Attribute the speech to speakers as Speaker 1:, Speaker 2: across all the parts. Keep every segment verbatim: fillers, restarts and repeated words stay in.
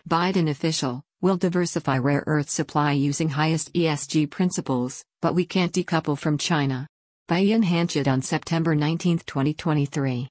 Speaker 1: Biden official, will diversify rare earth supply using highest E S G principles, but we can't decouple from China. By Ian Hanchett on September nineteenth, twenty twenty-three.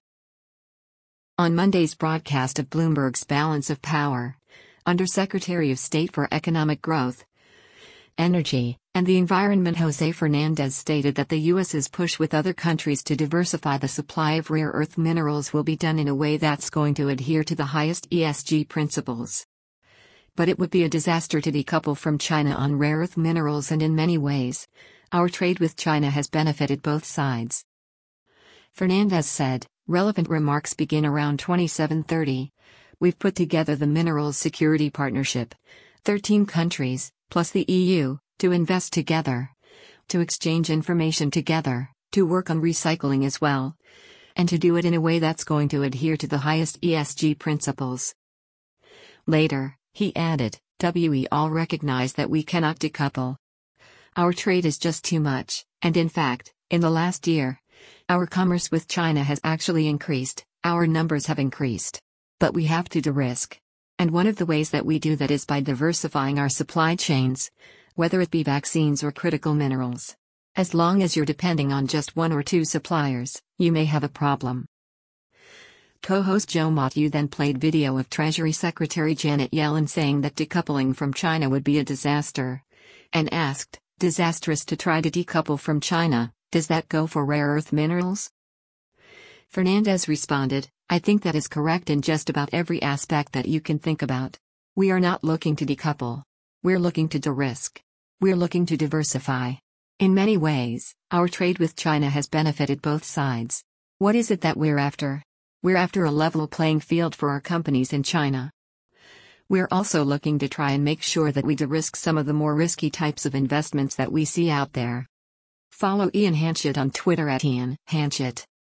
Speaker 1: On Monday's broadcast of Bloomberg's Balance of Power, Undersecretary of State for Economic Growth, Energy, and the Environment Jose Fernandez stated that the U S's push with other countries to diversify the supply of rare earth minerals will be done in a way that's going to adhere to the highest E S G principles. But it would be a disaster to decouple from China on rare earth minerals, and in many ways, our trade with China has benefited both sides. Fernandez said, relevant remarks begin around twenty-seven thirty. We've put together the Minerals Security Partnership, thirteen countries, plus the E U, to invest together, to exchange information together, to work on recycling as well, and to do it in a way that's going to adhere to the highest E S G principles. Later, he added, we all recognize that we cannot decouple. Our trade is just too much, and in fact, in the last year, our commerce with China has actually increased, our numbers have increased. But we have to de-risk. And one of the ways that we do that is by diversifying our supply chains, whether it be vaccines or critical minerals. As long as you're depending on just one or two suppliers, you may have a problem. Co-host Joe Mathieu then played video of Treasury Secretary Janet Yellen saying that decoupling from China would be a disaster, and asked, disastrous to try to decouple from China, does that go for rare earth minerals? Fernandez responded, I think that is correct in just about every aspect that you can think about. We are not looking to decouple. We're looking to de-risk. We're looking to diversify. In many ways, our trade with China has benefited both sides. What is it that we're after? We're after a level playing field for our companies in China. We're also looking to try and make sure that we de-risk some of the more risky types of investments that we see out there. Follow Ian Hanchett on Twitter at Ian Hanchett.